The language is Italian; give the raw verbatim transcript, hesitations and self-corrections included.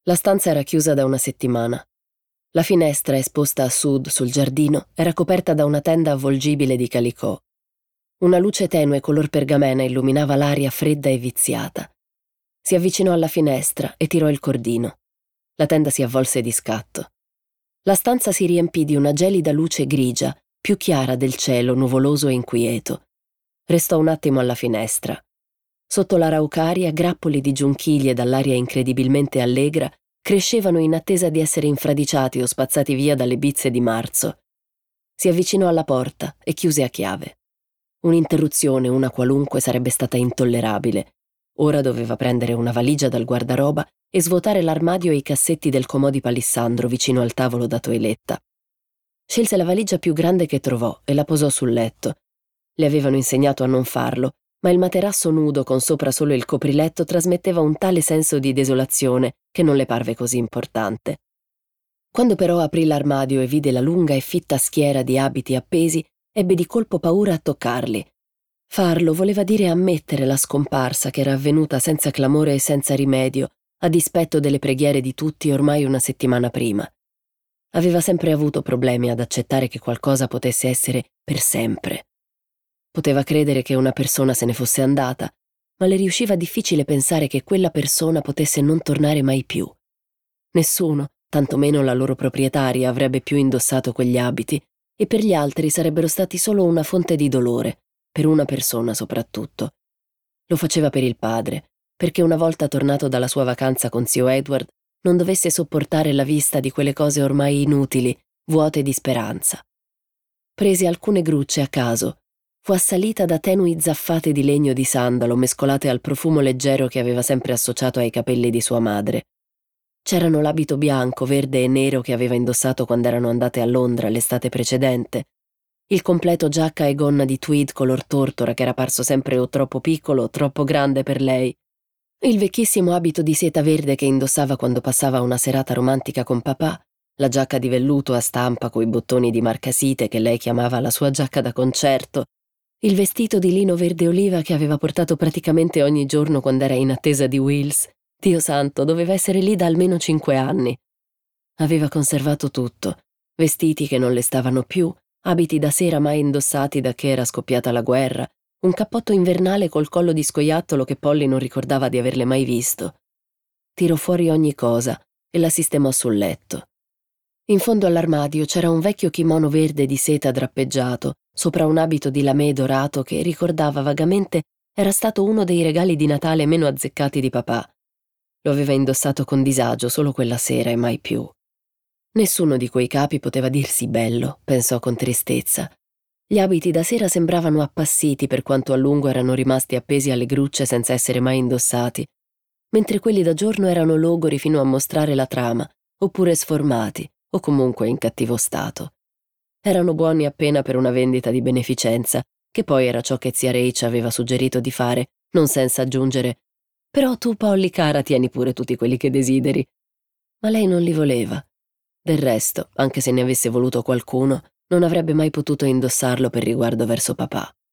La stanza era chiusa da una settimana. La finestra, esposta a sud sul giardino, era coperta da una tenda avvolgibile di calicò. Una luce tenue color pergamena illuminava l'aria fredda e viziata. Si avvicinò alla finestra e tirò il cordino. La tenda si avvolse di scatto. La stanza si riempì di una gelida luce grigia, più chiara del cielo nuvoloso e inquieto. Restò un attimo alla finestra. Sotto l'araucaria, grappoli di giunchiglie dall'aria incredibilmente allegra crescevano in attesa di essere infradiciati o spazzati via dalle bizze di marzo. Si avvicinò alla porta e chiuse a chiave. Un'interruzione, una qualunque, sarebbe stata intollerabile. Ora doveva prendere una valigia dal guardaroba e svuotare l'armadio e i cassetti del comò di palissandro vicino al tavolo da toeletta. Scelse la valigia più grande che trovò e la posò sul letto. Le avevano insegnato a non farlo, ma il materasso nudo con sopra solo il copriletto trasmetteva un tale senso di desolazione che non le parve così importante. Quando però aprì l'armadio e vide la lunga e fitta schiera di abiti appesi, ebbe di colpo paura a toccarli. Farlo voleva dire ammettere la scomparsa che era avvenuta senza clamore e senza rimedio, a dispetto delle preghiere di tutti ormai una settimana prima. Aveva sempre avuto problemi ad accettare che qualcosa potesse essere per sempre. Poteva credere che una persona se ne fosse andata, ma le riusciva difficile pensare che quella persona potesse non tornare mai più. Nessuno, tantomeno la loro proprietaria, avrebbe più indossato quegli abiti, e per gli altri sarebbero stati solo una fonte di dolore, per una persona soprattutto. Lo faceva per il padre, perché una volta tornato dalla sua vacanza con zio Edward non dovesse sopportare la vista di quelle cose ormai inutili, vuote di speranza. Prese alcune grucce a caso. Fu assalita da tenui zaffate di legno di sandalo mescolate al profumo leggero che aveva sempre associato ai capelli di sua madre. C'erano l'abito bianco, verde e nero che aveva indossato quando erano andate a Londra l'estate precedente, il completo giacca e gonna di tweed color tortora che era parso sempre o troppo piccolo o troppo grande per lei, il vecchissimo abito di seta verde che indossava quando passava una serata romantica con papà, la giacca di velluto a stampa coi bottoni di marcasite che lei chiamava la sua giacca da concerto, il vestito di lino verde oliva che aveva portato praticamente ogni giorno quando era in attesa di Wills. Dio santo, doveva essere lì da almeno cinque anni. Aveva conservato tutto, vestiti che non le stavano più, abiti da sera mai indossati da che era scoppiata la guerra, un cappotto invernale col collo di scoiattolo che Polly non ricordava di averle mai visto. Tirò fuori ogni cosa e la sistemò sul letto. In fondo all'armadio c'era un vecchio kimono verde di seta drappeggiato, sopra un abito di lamé dorato che ricordava vagamente era stato uno dei regali di Natale meno azzeccati di papà. Lo aveva indossato con disagio solo quella sera e mai più. Nessuno di quei capi poteva dirsi bello, pensò con tristezza. Gli abiti da sera sembravano appassiti per quanto a lungo erano rimasti appesi alle grucce senza essere mai indossati, mentre quelli da giorno erano logori fino a mostrare la trama, oppure sformati, o comunque in cattivo stato. Erano buoni appena per una vendita di beneficenza, che poi era ciò che zia Rach aveva suggerito di fare, non senza aggiungere «Però tu, Polly cara, tieni pure tutti quelli che desideri». Ma lei non li voleva. Del resto, anche se ne avesse voluto qualcuno, non avrebbe mai potuto indossarlo per riguardo verso papà.